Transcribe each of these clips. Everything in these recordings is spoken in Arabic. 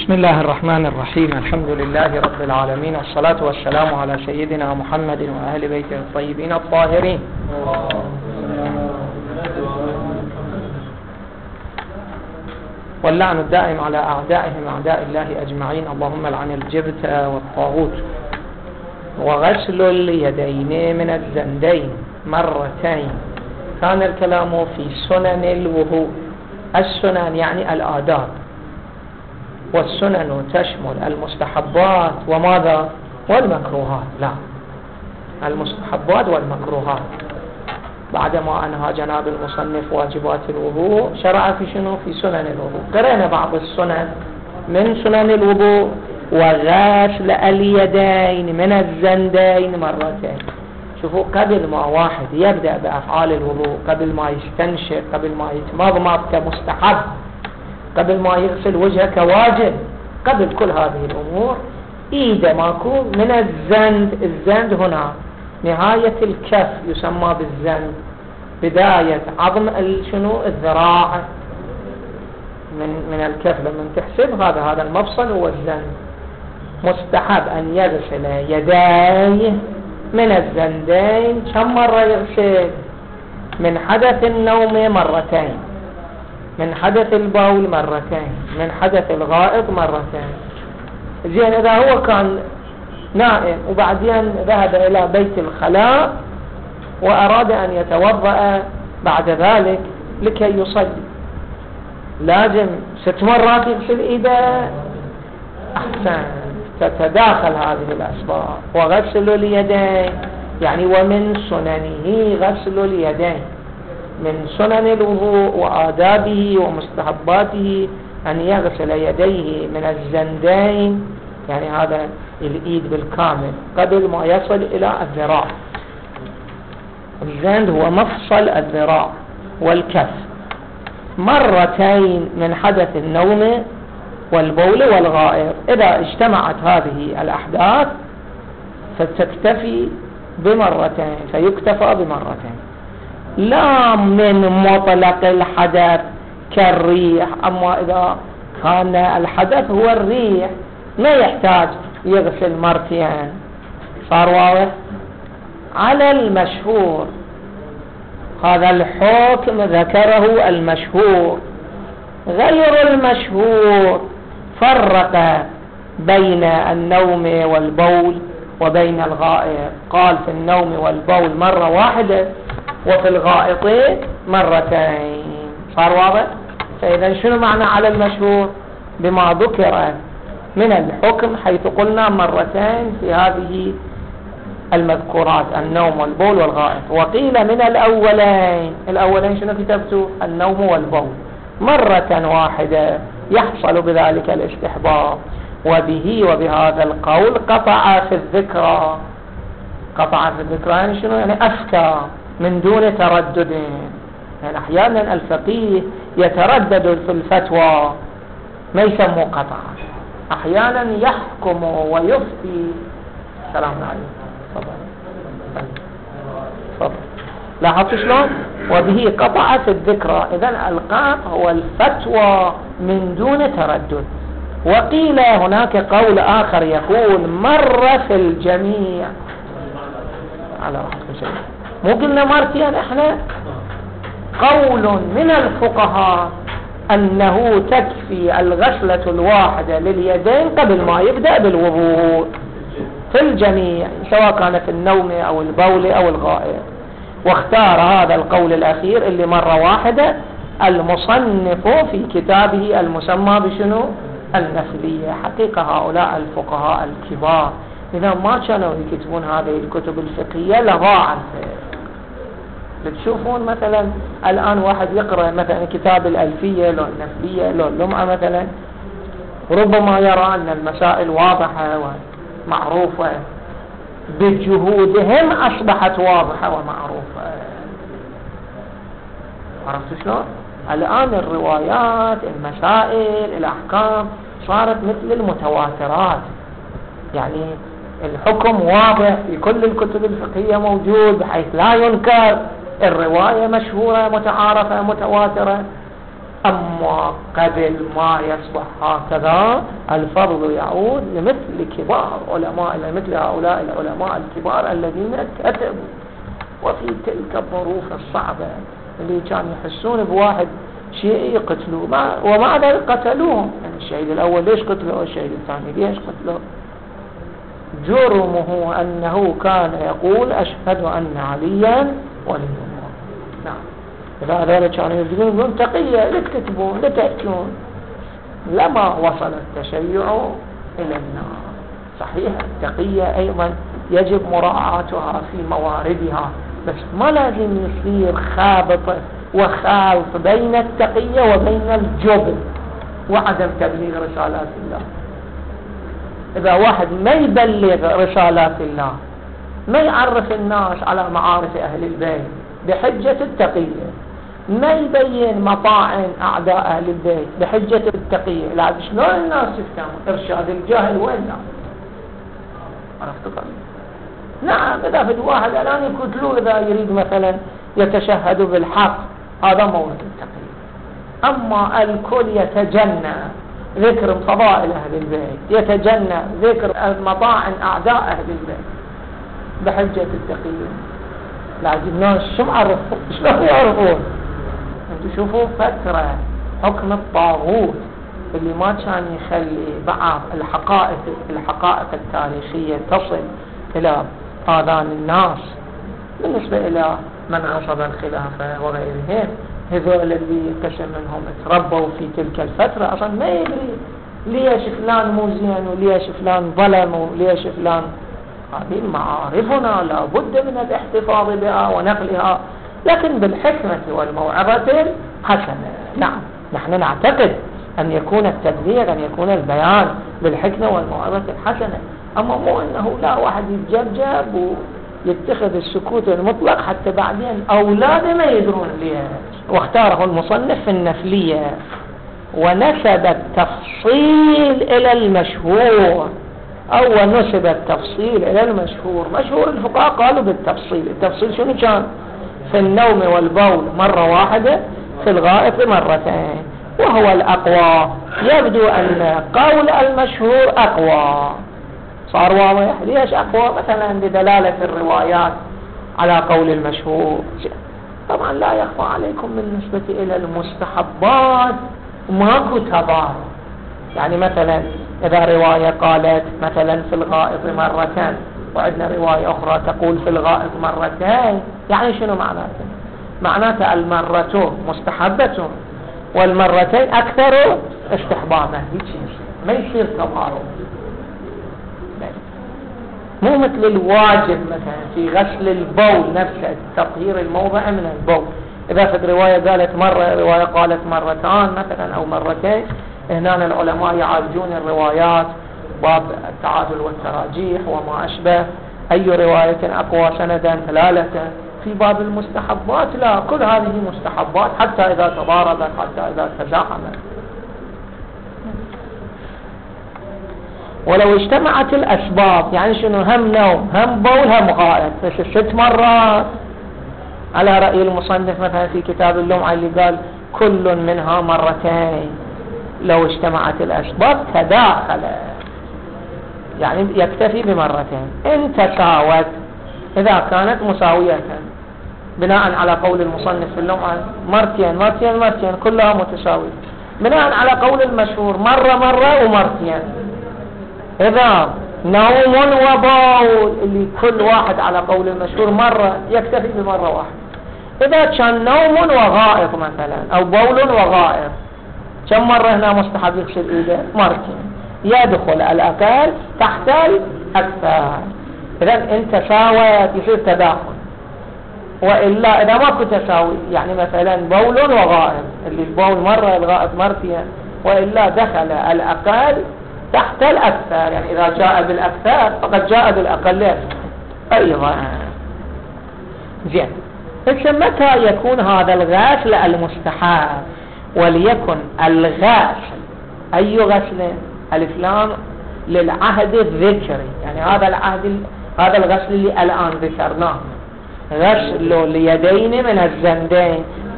بسم الله الرحمن الرحيم. الحمد لله رب العالمين، والصلاة والسلام على سيدنا محمد وأهل بيته الطيبين الطاهرين. واللعن الدائم على أعدائهم أعداء الله أجمعين. اللهم لعن الجبت والطاغوت. وغسل اليدين من الزندين مرتين. كان الكلام في سنن الوضوء. السنن يعني الآداب، والسنن تشمل المستحبات وماذا؟ والمكروهات. لا، المستحبات والمكروهات. بعدما أنهى جناب المصنف واجبات الوضوء شرع في شنو؟ في سنن الوضوء. قرأنا بعض السنن من سنن الوضوء: وغسل اليدين من الزندين مرتين. شوفوا، قبل ما واحد يبدأ بأفعال الوضوء، قبل ما يستنشق، قبل ما يتمضمض كمستحب، قبل ما يغسل وجهه كواجب، قبل كل هذه الأمور إيده ماكو من الزند. الزند هنا نهاية الكف يسمى بالزند، بداية عظم شنو؟ الذراع من الكف لما تحسب هذا المفصل هو الزند. مستحب أن يغسل يديه من الزندين. كم مرة يغسل؟ من حدث النوم مرتين، من حدث البول مرتين، من حدث الغائط مرتين. زين، إذا هو كان نائم وبعدين ذهب إلى بيت الخلاء وأراد أن يتوضأ بعد ذلك لكي يصلي، لازم 6 مرات يغسل إيده؟ أحسن، تتداخل هذه الأسباب. وغسل اليدين يعني ومن سننه غسل اليدين. من سنن الوضوء وآدابه ومستحباته أن يغسل يديه من الزندين، يعني هذا الإيد بالكامل قبل ما يصل إلى الذراع. الزند هو مفصل الذراع والكف، مرتين من حدث النوم والبول والغائط. إذا اجتمعت هذه الأحداث فتكتفي بمرتين، فيكتفى بمرتين، لا من مطلق الحدث كالريح. أما إذا كان الحدث هو الريح ما يحتاج يغسل مرتين. صار واضح؟ على المشهور، هذا الحكم ذكره المشهور. غير المشهور فرق بين النوم والبول وبين الغائط. قال في النوم والبول مرة واحدة، وفي الغائط مرتين. صار واضح؟ فإذا شنو معنى على المشهور؟ بما ذكر من الحكم، حيث قلنا مرتين في هذه المذكورات: النوم والبول والغائط. وقيل من الأولين شنو كتبتوا؟ النوم والبول مرة واحدة، يحصل بذلك الاستحباب. وبهذا القول قطع في الذكرى. قطع في الذكرى يعني شنو؟ يعني أفتى من دون تردد. يعني أحيانا الفقيه يتردد في الفتوى، ما يسمى قطع. أحيانا يحكم ويفتي. السلام عليكم. تفضل. لاحظت شلون؟ وبه قطع في الذكرى. إذن القطع هو الفتوى من دون تردد. وقيل هناك قول آخر يقول مر في الجميع. على رأس شيء مو قلنا مرتين احنا؟ قول من الفقهاء أنه تكفي الغسلة الواحدة لليدين قبل ما يبدأ بالوضوء في الجميع، سواء كان في النوم أو البول أو الغائط. واختار هذا القول الأخير اللي مرة واحدة المصنف في كتابه المسمى بشنو؟ النفلية. حقيقة هؤلاء الفقهاء الكبار إذا ما كانوا يكتبون هذه الكتب الفقهية لضاع. بتشوفون مثلا الآن واحد يقرأ مثلا كتاب الألفية لو النفلية لو اللمعة مثلا، ربما يرى أن المسائل واضحة ومعروفة، بجهودهم أصبحت واضحة ومعروفة. عرفت شلون؟ الآن الروايات، المسائل، الأحكام صارت مثل المتواترات، يعني الحكم واضح في كل الكتب الفقهية موجود بحيث لا ينكر. الرواية مشهورة متعارفة متواترة. أما قبل ما يصبح هكذا الفرض يعود لمثل كبار علماء، مثل هؤلاء العلماء الكبار الذين كتبوا وفي تلك الظروف الصعبة اللي كانوا يحسون بواحد شيعي يقتلوه، ومع ذلك قتلوهم. يعني الشهيد الأول ليش قتلوه؟ الشهيد الثاني ليش قتلوه؟ جرمه أنه كان يقول أشهد أن عليا ولي الله. نعم، إذا هذول كانوا يقولون تقية لتكتبون لتأتون لما وصل التشيع إلى النار. صحيح التقية أيضا يجب مراعاتها في مواردها، بس ما لازم يصير خابط وخالط بين التقية وبين الجبن وعدم تبليغ رسالات الله. إذا واحد ما يبلغ رسالات الله، ما يعرف الناس على معارف أهل البيت بحجة التقية، ما يبين مطاعن أعداء أهل البيت بحجة التقية، لا شلون الناس يفهمون؟ إرشاد الجاهل وين؟ عرفت؟ نعم، إذا في واحد الآن يقتلوه إذا يريد مثلا يتشهد بالحق، هذا مورد التقية. أما الكل يتجنى ذكر فضائل أهل البيت، يتجنى ذكر مطاعن أعداء أهل البيت بحجة التقية، لازم الناس شو عرفوا؟ شلون يعرفون؟ انتوا شوفوا فترة حكم الطاغوت اللي ما كان يخلي بعض الحقائق التاريخية تصل إلى آذان الناس بالنسبة إلى من غصب الخلافة وغيرهم. هذول اللي قسم منهم تربوا في تلك الفترة أصلا ما يدري ليش فلان مو زين وليش فلان ظلم وليش فلان. هذه معارفنا لا بد من الاحتفاظ بها ونقلها، لكن بالحكمة والموعظة الحسنة. نعم، نحن نعتقد أن يكون التبليغ، أن يكون البيان بالحكمة والموعظة الحسنة، أما مو أنه لا واحد يتجبجب ويتخذ السكوت المطلق حتى بعدين أولاده ما يدرون ليه. واختاره المصنف في النفلية ونسب التفصيل إلى المشهور، أو نسب التفصيل إلى المشهور. مشهور الفقهاء قالوا بالتفصيل. التفصيل شنو كان؟ في النوم والبول مرة واحدة، في الغائط مرتين، وهو الأقوى. يبدو أن قول المشهور أقوى. صار واضح ليش أقوى؟ مثلا بدلالة الروايات على قول المشهور. طبعا لا يخفى عليكم بالنسبة إلى المستحبات ماكو تضارب. يعني مثلا إذا رواية قالت مثلا في الغائط مرتين، وعندنا رواية أخرى تقول في الغائط مرتين، يعني شنو معناته؟ معناته المرة مستحبة والمرتين أكثر استحبابا. ما يصير تضارب، مو مثل الواجب مثلا في غسل البول نفسه، تطهير الموضع من البول. إذا في رواية قالت مرة، رواية قالت مرتان مثلا أو مرتين، هنا العلماء يعالجون الروايات باب التعادل والتراجيح وما أشبه، أي رواية أقوى سندا دلالة. في باب المستحبات لا، كل هذه مستحبات حتى إذا تضاربت، حتى إذا تزاحمت. ولو اجتمعت الأسباب، يعني شنو؟ هم نوم هم بول هم غائط، بس 6 مرات على رأي المصنف مثلا في كتاب اللمعة اللي قال كل منها مرتين. لو اجتمعت الأسباب تداخل، يعني يكتفي بمرتين. إن تساوت، إذا كانت مساوية بناء على قول المصنف في اللمعة مرتين مرتين مرتين كلها متساوية، بناء على قول المشهور مرة مرة ومرتين. إذا نوم وبول اللي كل واحد على قول المشهور مرة يكتفي بمرة واحدة. إذا كان نوم وغائط مثلا أو بول وغائط، كم مرة هنا مستحب يغسل إيده؟ مرتين. يدخل الأقل تحت الأكثر. إذا إن تساوت يصير تداخل، وإلا إذا ما كنت تساوي، يعني مثلا بول وغائط اللي البول مرة الغائط مرتين، وإلا دخل الأقل تحت الأكثر. يعني إذا جاء بالأكثر فقد جاء بالأقل أيضا. زين، متى يكون هذا الغسل المستحب؟ وليكن الغسل أي غسل؟ الإسلام للعهد الذكري، يعني هذا الغسل اللي الآن ذكرناه، غسل اليدين من الزندين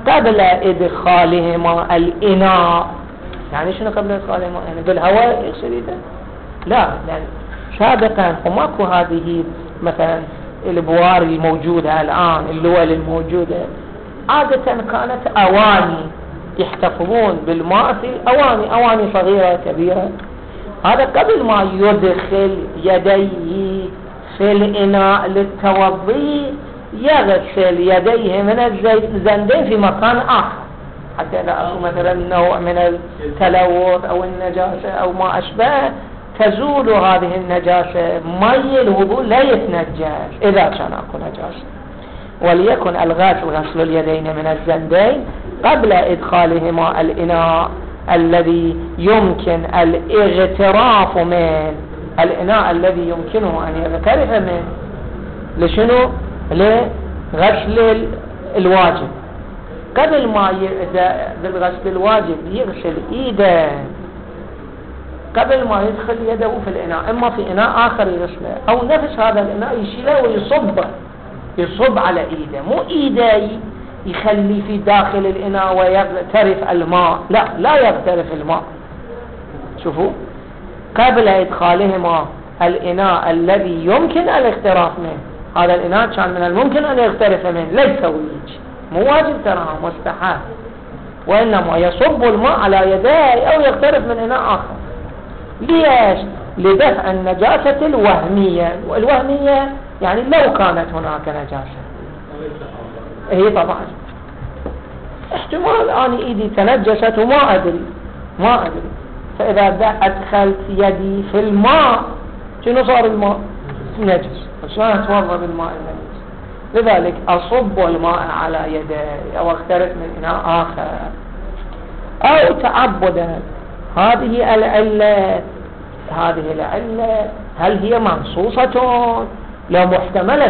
قبل إدخالهما الإناء. يعني شنو قبل إدخالهما؟ يعني بالهواء يغسل يده؟ لا، يعني سابقا وماكو هذه مثلا البوار الموجودة الآن، اللول الموجودة، عادة كانت أواني يحتفظون بالماء في أواني صغيرة كبيرة. هذا قبل ما يدخل يديه في الإناء للتوضي يغسل يديه من الزندين في مكان آخر، حتى لا أكون مثلا نوع من التلوث أو النجاسة أو ما أشبه، تزول هذه النجاسة، مي الوضوء لا يتنجس إذا كان أكو نجاسة. وليكن غسل اليدين من الزندين قبل إدخالهما الإناء الذي يمكن الاغتراف من الإناء الذي يمكنه أن يغترف منه. لشنو؟ لغسل الواجب. قبل ما بالغسل الواجب يغسل إيده قبل ما يدخل يده في الإناء، إما في إناء آخر يغسله أو نفس هذا الإناء يشيله ويصب على إيده، مو إيده يخلي في داخل الإناء ويغترف الماء، لا يغترف الماء. شوفوا، قبل إدخالهما الإناء الذي يمكن الاغتراف منه، هذا الإناء كان من الممكن أن يغترف منه، لا يسوي، مو واجب ترى، مستحب، وإنما يصب الماء على يديه أو يغترف من إناء آخر. ليش؟ لدفع النجاسة الوهمية، والوهمية يعني لو كانت هناك نجاسة، هي طبعا احتمال أن إيدي تنجست وما أدري، فإذا أدخلت يدي في الماء شنو صار؟ الماء نجس، شلون أتوضأ بالماء النجس؟ لذلك أصب الماء على يدي أو اغترف من إناء آخر. أو تعبدا. هذه العلة هل هي منصوصة؟ لا، محتملة.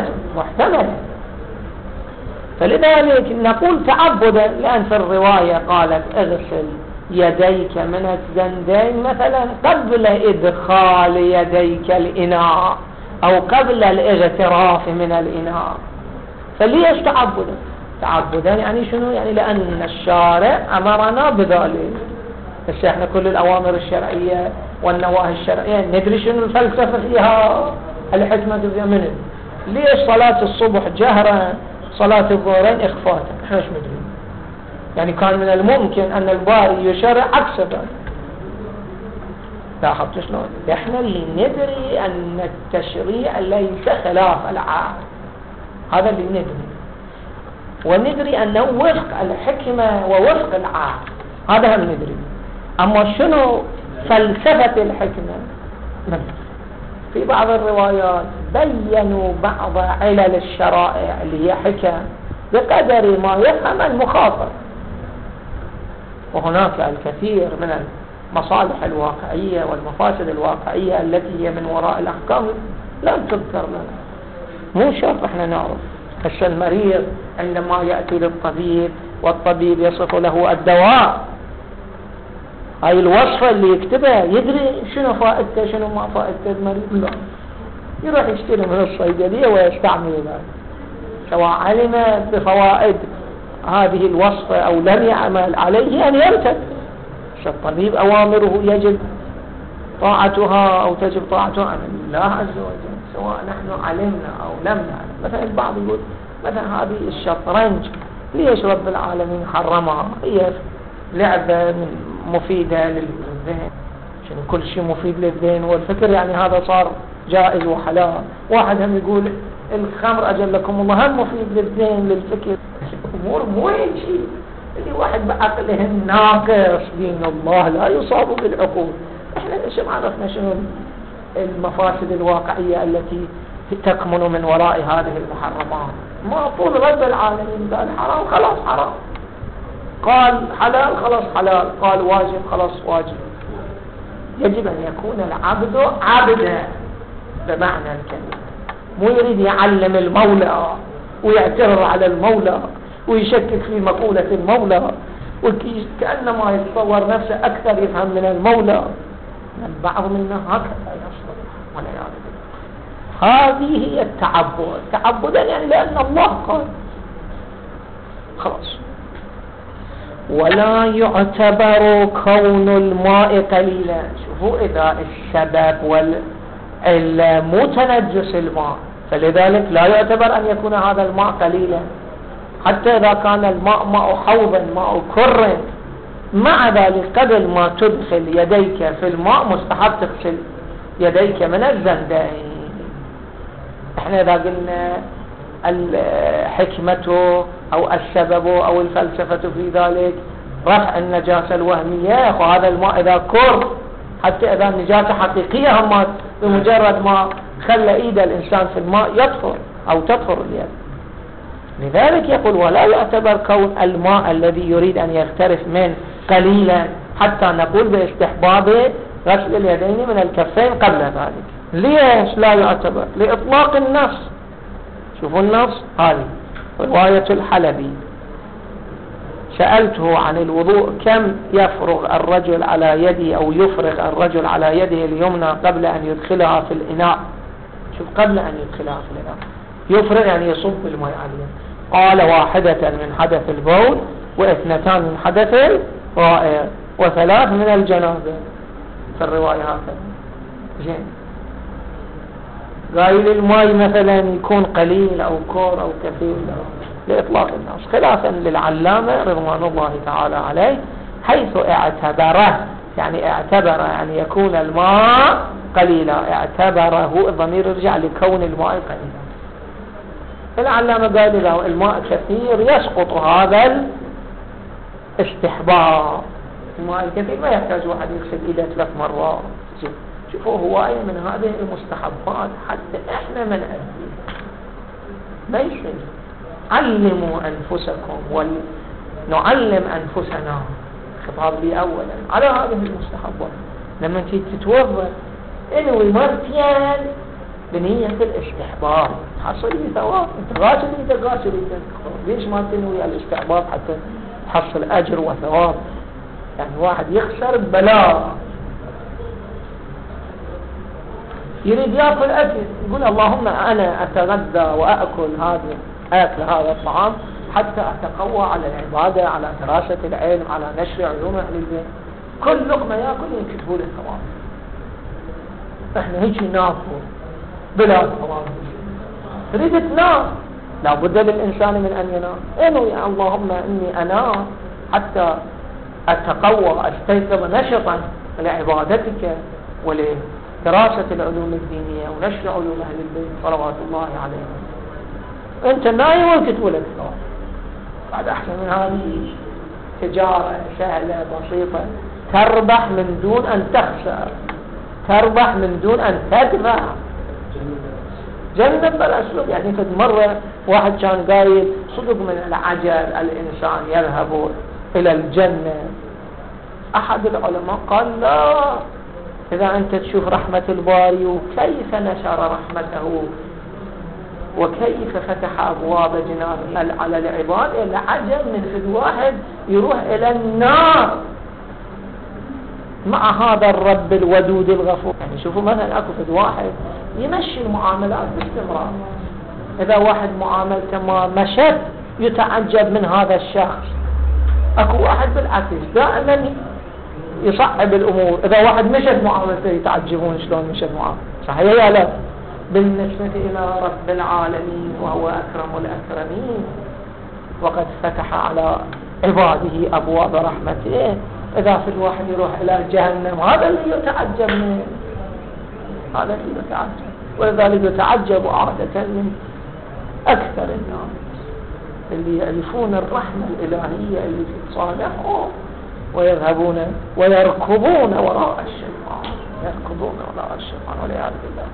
فلذلك نقول تعبدا، لأن في الرواية قالت اغسل يديك من الزندين مثلا قبل إدخال يديك الإناء أو قبل الاغتراف من الإناء. فليش تعبدا يعني شنو؟ يعني لأن الشارع أمرنا بذلك. بس احنا كل الأوامر الشرعية والنواهي الشرعية ندري شنو الفلسفة فيها، الحكمة فيها منه. ليش صلاة الصبح جهرا، صلاة الظهرين إخفاتا؟ احنا مش مدري. يعني كان من الممكن أن الباري يشرع عكس ذلك. لاحظت شلون؟ احنا اللي ندري أن التشريع ليس خلاف العقل، هذا اللي ندري، وندري أنه وفق الحكمة ووفق العقل، هذا هم ندري. أما شنو فلسفة الحكمة؟ في بعض الروايات بيّنوا بعض علل الشرائع اللي هي حكم بقدر ما يفهم المخاطب، وهناك الكثير من المصالح الواقعية والمفاسد الواقعية التي هي من وراء الأحكام لم تذكر لنا. مو شرط احنا نعرف. هسه المريض عندما يأتي للطبيب والطبيب يصف له الدواء، هاي الوصفة اللي يكتبها يدري شنو فائدته شنو ما فائدته المريض؟ لا، يروح يشتري من الصيدلية ويستعمل ذلك، سواء علم بفوائد هذه الوصفة أو لم يعمل، عليه أن يرتد. الطبيب أوامره يجب طاعتها أو تجب طاعتها عن الله عز وجل، سواء نحن علمنا أو لم نعلم. مثلا البعض يقول مثلا هذه الشطرنج ليش رب العالمين حرمها؟ هي لعبة مفيدة للذهن. شنو كل شيء مفيد للذهن والفكر، يعني هذا صار جائز وحلال. واحد هم يقول الخمر أجلكم الله هم مفيد للذهن للفكر. أمور مو هيك شيء. اللي واحد بعقله الناقص دين الله لا يصاب بالعقول. احنا ليش ما عرفنا شنو المفاسد الواقعية التي تكمن من وراء هذه المحرمات؟ ما طول رب العالمين قال حرام خلاص حرام، قال حلال خلاص حلال، قال واجب خلاص واجب. يجب أن يكون العبد عبدا بمعنى الكلمة، مو يريد يعلم المولى ويعترض على المولى ويشكك في مقولة المولى وكأنما يتصور نفسه أكثر يفهم من المولى. البعض منا هكذا يصل والعياذ بالله. هذه هي التعبد. تعبدا يعني لأن الله قال خلاص. ولا يعتبر كون الماء قليلا. شوفوا إذا السبب مو تنجس الماء، فلذلك لا يعتبر أن يكون هذا الماء قليلا، حتى إذا كان الماء ماء حوض ماء كر، مع ذلك قبل ما تدخل يديك في الماء مستحب تغسل يديك من الزندين. احنا إذا قلنا الحكمة أو السبب أو الفلسفة في ذلك رفع النجاسة الوهمية، هذا الماء إذا كر، حتى إذا النجاسة حقيقية هم بمجرد ما خلى إيد الإنسان في الماء يطهر أو تطهر اليد. لذلك يقول ولا يعتبر كون الماء الذي يريد أن يغترف منه قليلا حتى نقول باستحباب غسل اليدين من الكفين قبل ذلك. ليش لا يعتبر؟ لإطلاق النص. شوفوا النص، هذه رواية الحلبي، سألته عن الوضوء كم يفرغ الرجل على يده أو يفرغ الرجل على يده اليمنى قبل أن يدخلها في الإناء. شوف، قبل أن يدخلها في الإناء يفرغ يعني يصب الماء عليه. قال 1 من حدث البول، 2 من حدث الغائط، 3 من الجنابة. في الرواية هكذا. زين، قايل الماء مثلا يكون قليل أو كور أو كثير لإطلاق النص، خلافا للعلامة رضوان الله تعالى عليه، حيث اعتبره يعني اعتبر يعني يكون الماء قليلا، اعتبره الضمير يرجع لكون الماء قليلا. العلامة قال له الماء كثير يسقط هذا الاستحباب. الماء الكثير ما يحتاج واحد يغسل ايده 3 مرات. شوفوا هواية من هذه المستحبات حتى احنا من أدري ما يصير. علموا أنفسكم ونعلم أنفسنا، خطاب لي أولا على هذه المستحبات. لما تتوضأ انوي مرتين بنية الاستحباب، حصل لي ثواب. انت غاسل ايدك، ليش ما تنوي الاستحباب حتى تحصل أجر وثواب؟ يعني واحد يخسر بلاء، يريد يأكل أكل، يقول اللهم أنا أتغذى وأأكل هذا الطعام حتى أتقوى على العبادة، على دراسة العلم، على نشر علوم أهل البيت. كل لقمة يأكل يكتبوا له الثواب. احنا هيك ناكل بلا ثواب. تريد تنام، لا بد للإنسان من أن ينام. انوي اللهم إني أنام حتى أتقوى أستيقظ نشطا لعبادتك ولدراسة العلوم الدينية ونشر علوم أهل البيت صلوات الله عليهم. أنت نايم وكتبوا لك ثواب. بعد أحسن من هذه تجارة سهلة بسيطة، تربح من دون أن تخسر، تربح من دون أن تدفع. جنة بالأسلوب. يعني قد مرة واحد كان قايل صدق من العجل الإنسان يذهب إلى الجنة. أحد العلماء قال لا، إذا أنت تشوف رحمة الباري وكيف نشر رحمته وكيف فتح أبواب جنانه على العباد، العجل من فد واحد يروح إلى النار مع هذا الرب الودود الغفور. يعني شوفوا مثلا أكو فد واحد يمشي المعاملات باستمرار، إذا واحد معاملته ما مشت يتعجب من هذا الشخص. أكو واحد بالعكس دائما يصعب الأمور، إذا واحد مشت معاملته يتعجبون شلون مشت معاملته. صحيح يا لا؟ بالنسبة إلى رب العالمين وهو أكرم الأكرمين وقد فتح على عباده أبواب رحمته، إذا في الواحد يروح إلى جهنم هذا اللي يتعجب منه، هذا اللي يتعجب. ولذلك يتعجب عادة من أكثر الناس اللي يعرفون الرحمة الإلهية اللي تصالحهم ويذهبون ويركضون وراء الشيطان، يركضون وراء الشيطان والعياذ بالله.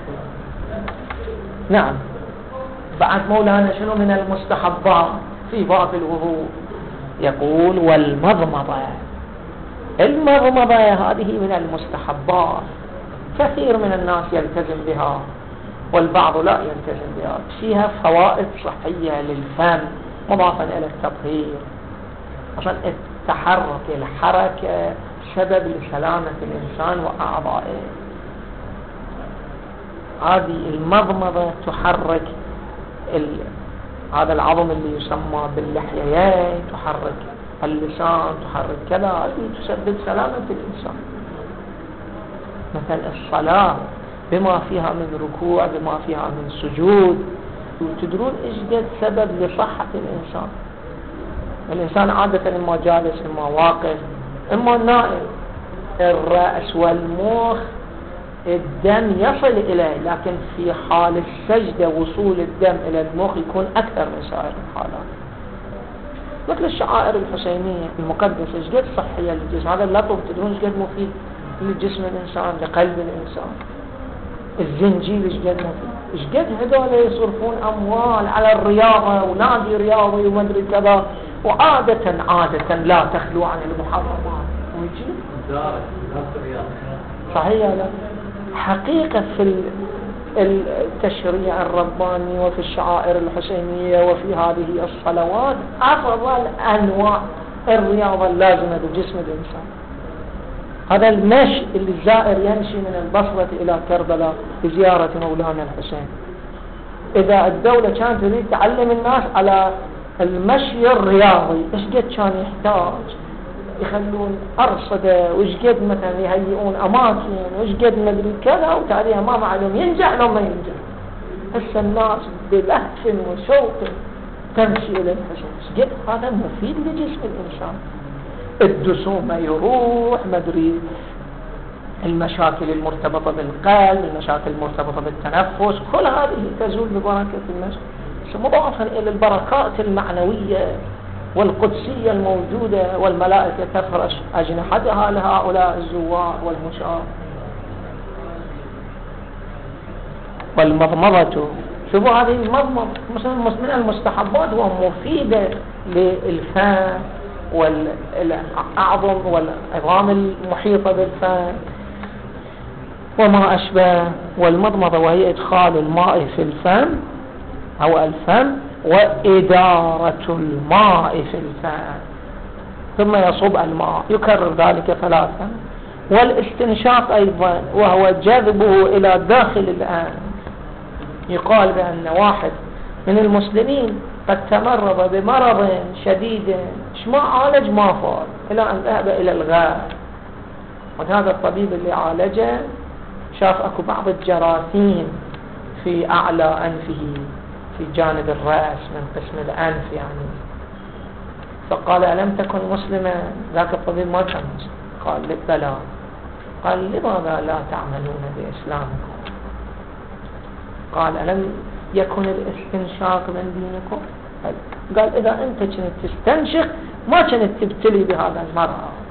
نعم. بعد مولانا شنو من المستحبات في باب الوضوء؟ يقول والمضمضة. المضمضة هذه من المستحبات، كثير من الناس يلتزم بها والبعض لا يلتزم بها. فيها فوائد صحية للفم مضافا إلى التطهير. أصلا التحرك، الحركة سبب لسلامة الإنسان وأعضائه. هذه المضمضة تحرك هذا العظم اللي يسمى باللحيين، تحرك اللسان، تحرك كذا، هذه تسبب سلامة الإنسان. مثلا الصلاة بما فيها من ركوع، بما فيها من سجود، وتدرون إيش قد سبب لصحة الإنسان. الإنسان عادة إما جالس إما واقف إما نائم، الرأس والمخ الدم يصل إليه، لكن في حال السجدة وصول الدم إلى المخ يكون أكثر من سائر الحالات. مثل الشعائر الحسينية المقدسة إيش قد صحية للجسم، هذا اللطف تدرون إيش قد مفيد لجسم الإنسان، لقلب الإنسان. الزنجيل إيش قد مفيد، إيش قد هذول يصرفون أموال على الرياضة ونادي رياضي ومدري كذا، وعادة لا تخلو عن المحرمات ويجي صحيح. لا حقيقة في التشريع الرباني وفي الشعائر الحسينية وفي هذه الصلوات أفضل أنواع الرياضة اللازمة لجسم الإنسان. هذا المشي اللي الزائر يمشي من البصرة إلى كربلاء لزيارة مولانا الحسين، إذا الدولة كانت تريد تعلم الناس على المشي الرياضي إيش قد كان يحتاج، يخلون أرصدة وإيش قد مثلا يهيئون أماكن وإيش قد مدري كذا، وتاريخ ما معلوم ينجح لو ما ينجح. هسه الناس بلهف وشوق تمشي إلى الحسين، إيش قد هذا مفيد لجسم الإنسان. الدسومة يروح، مدري المشاكل المرتبطة بالقلب، المشاكل المرتبطة بالتنفس، كل هذه تزول ببركة المشي، مضافا إلى البركات المعنوية والقدسية الموجودة، والملائكة تفرش أجنحتها لهؤلاء الزوار والمشاة. والمضمضة، شوفوا هذه المضمضة من المستحبات ومفيدة للفم والأعظم والعظام المحيطة بالفم وما أشبه. والمضمضة وهي إدخال الماء في الفم أو الفم وإدارة الماء في الفم، ثم يصب الماء، يكرر ذلك 3. والاستنشاق أيضا وهو جذبه إلى داخل الأنف. يقال بأن واحد من المسلمين قد تمرض بمرض شديد ما عالج ما فار إلى أن ذهب إلى الغار، وهذا الطبيب اللي عالجه شاف أكو بعض الجراثيم في أعلى أنفه في جانب الرأس من قسم الأنف يعني، فقال ألم تكن مسلما؟ ذاك الطبيب ما كان مسلم. قال بلى. قال لماذا لا تعملون بإسلامكم؟ قال ألم يكن الاستنشاق من دينكم؟ قال إذا أنت كنت تستنشق ما كنت تبتلي بهذا المرض.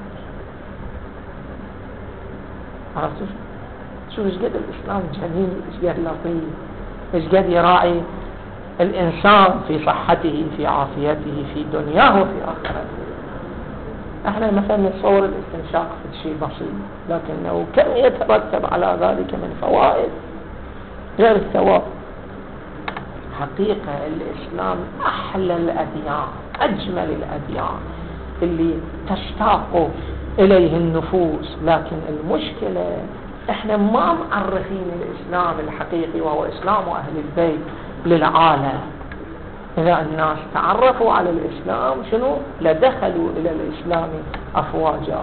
عرفتوا شو إيش قد الإسلام جميل، إيش قد لطيف، إيش قد يراعي الإنسان في صحته، في عافيته، في دنياه وفي آخرته. احنا مثلا نتصور الاستنشاق في شيء بسيط، لكنه كم يترتب على ذلك من فوائد غير الثواب. حقيقة الإسلام أحلى الأديان، أجمل الأديان اللي تشتاق إليه النفوس، لكن المشكلة احنا ما معرفين الإسلام الحقيقي وهو إسلام أهل البيت للعالم. إذا الناس تعرفوا على الإسلام شنو لدخلوا إلى الإسلام أفواجا.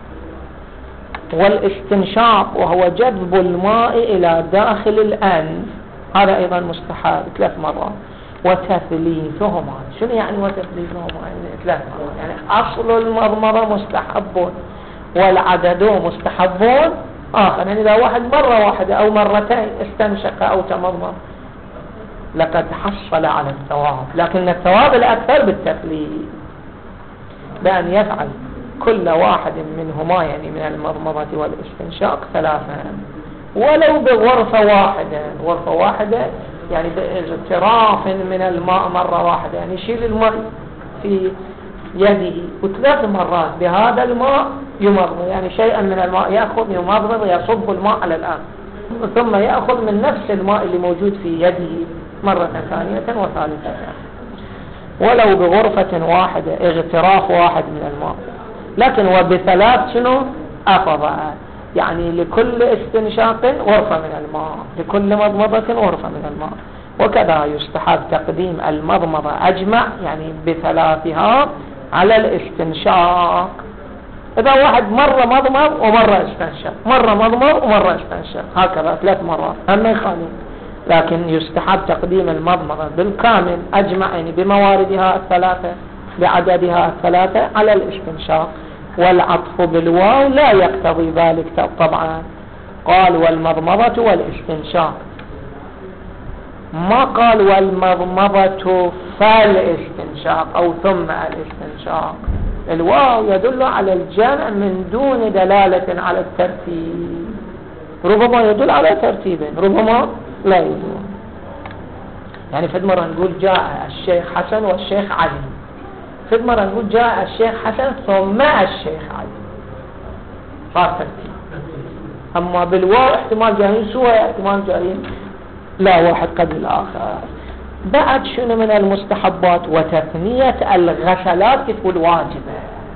والاستنشاق وهو جذب الماء إلى داخل الأنف هذا أيضا مستحب 3 مرات. وتثليثهما، شنو يعني وتثليثهما؟ يعني 3 مرات، يعني أصل المضمضة مستحب والعدد مستحبون آخر. يعني إذا واحد مرة واحدة أو مرتين استنشق أو تمضمض لقد حصل على الثواب، لكن الثواب الأكثر بالتثليث، بأن يفعل كل واحد منهما يعني من المضمضة والاستنشاق 3 ولو بغرفة واحدة. غرفة واحدة يعني باغتراف من الماء مرة واحدة، يعني يشيل الماء في يده و3 مرات بهذا الماء يمضمض، يعني شيئا من الماء يأخذ يمضمض يصب الماء على الأنف، ثم يأخذ من نفس الماء اللي موجود في يده مرة ثانية وثالثة، ولو بغرفة واحدة اغتراف واحد من الماء. لكن وب3 شنو أفضل، يعني لكل استنشاق غرفة من الماء، لكل مضمضة غرفة من الماء. وكذا يستحب تقديم المضمضة أجمع يعني بثلاثها على الاستنشاق. إذا واحد مرة مضمض ومرة استنشق، مرة مضمض ومرة استنشق، هكذا 3 مرات هم يخالف، لكن يستحب تقديم المضمضة بالكامل أجمع يعني بمواردها الثلاثة بعددها الثلاثة على الاستنشاق. والعطف بالواو لا يقتضي ذلك طبعا، قال والمضمضة والاستنشاق، ما قال والمضمضة فالاستنشاق أو ثم الاستنشاق. الواو يدل على الجمع من دون دلالة على الترتيب، ربما يدل على ترتيب ربما لا يدل. يعني في مرة نقول جاء الشيخ حسن والشيخ علي، في مرة نقول جاء الشيخ حسن ثم الشيخ علي، صار ترتيب. أما بالواو احتمال جايين سوى احتمال جايين لا واحد قبل الآخر. بعد شنو من المستحبات؟ وتثنية الغسلات الواجبة،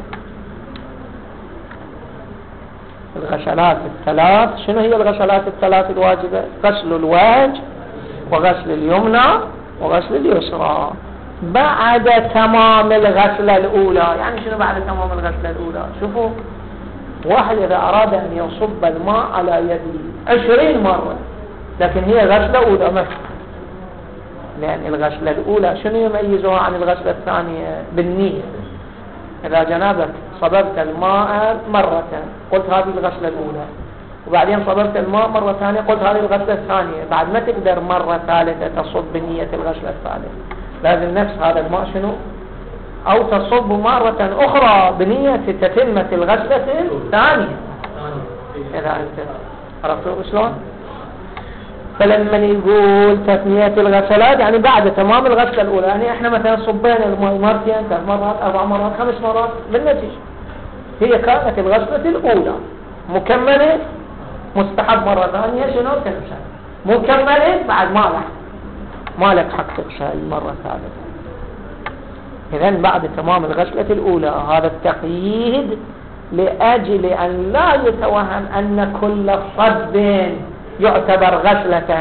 الغسلات الثلاث. شنو هي الغسلات الثلاث الواجبة؟ غسل الوجه وغسل اليمنى وغسل اليسرى بعد تمام الغسلة الأولى. يعني شنو بعد تمام الغسلة الأولى؟ شوفوا، واحد إذا أراد أن يصب الماء على يده 20 مرة، لكن هي غسلة أولى مثلا، لأن الغسلة الأولى شنو يميزها عن الغسلة الثانية؟ بالنية. إذا جنابك صببت الماء مرة قلت هذه الغسلة الأولى، وبعدين صببت الماء مرة ثانية قلت هذه الغسلة الثانية، بعد ما تقدر مرة ثالثة تصب بنية الغسلة الثالثة، لازم نفس هذا الماء شنو؟ أو تصب مرة أخرى بنية تتمة الغسلة الثانية. إذا أنت عرفتوا شلون؟ فلما يقول تثنية الغسلات يعني بعد تمام الغسلة الأولى، يعني احنا مثلا صبينا الماء مرتين 3 مرات 4 مرات 5 مرات، بالنتيجة هي كانت الغسلة الأولى مكملة، مستحب مرة ثانية شنو تنسى مكملة، بعد ما لك حق تغسل مرة ثالثة. إذن بعد تمام الغسلة الأولى، هذا التقييد لأجل أن لا يتوهم أن كل صب يعتبر غسلة.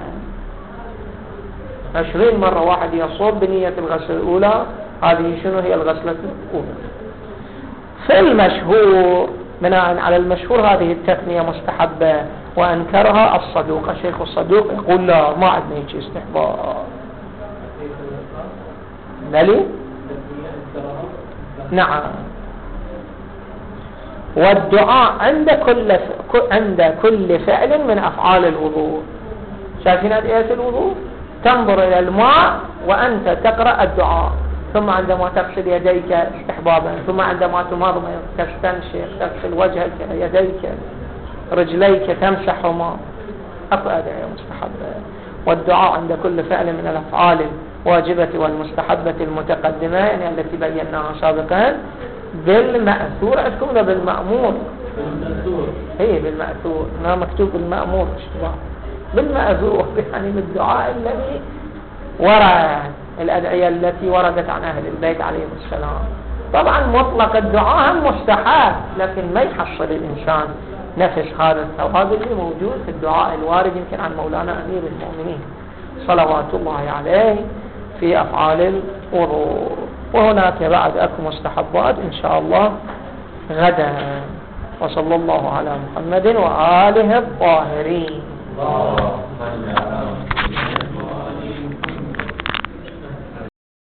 20 مرة واحد يصب بنية الغسلة الأولى، هذه شنو هي الغسلة الأولى. في المشهور بناء على المشهور هذه التثنية مستحبة، وأنكرها الصدوق. الشيخ الصدوق يقول لا، ما عندنا هيك استحباب. دليل؟ نعم. والدعاء عند كل فعل من أفعال الوضوء. شايفين آيات الوضوء؟ تنظر إلى الماء وأنت تقرأ الدعاء، ثم عندما تغسل يديك استحبابا، ثم عندما تمضمض تستنشق، تغسل وجهك يديك رجليك تمسحهما، أكو أدعية مستحبة. والدعاء عند كل فعل من الأفعال الواجبة والمستحبة المتقدمة، يعني التي بيناها سابقا، بالمأثور. عندكم ولا بالمأمور؟ بالمأثور. هي بالمأثور، ما مكتوب بالمأمور اشتباه. بالمأثور يعني بالدعاء الذي ورد، الأدعية التي وردت عن أهل البيت عليهم السلام. طبعا مطلق الدعاء مستحب، لكن ما يحصل الإنسان نفس هذا الثواب اللي موجود في الدعاء الوارد يمكن عن مولانا أمير المؤمنين صلوات الله عليه في أفعال الوضوء. وهناك بعد أكو مستحبات إن شاء الله غدا. وصلى الله على محمد وآله الطاهرين.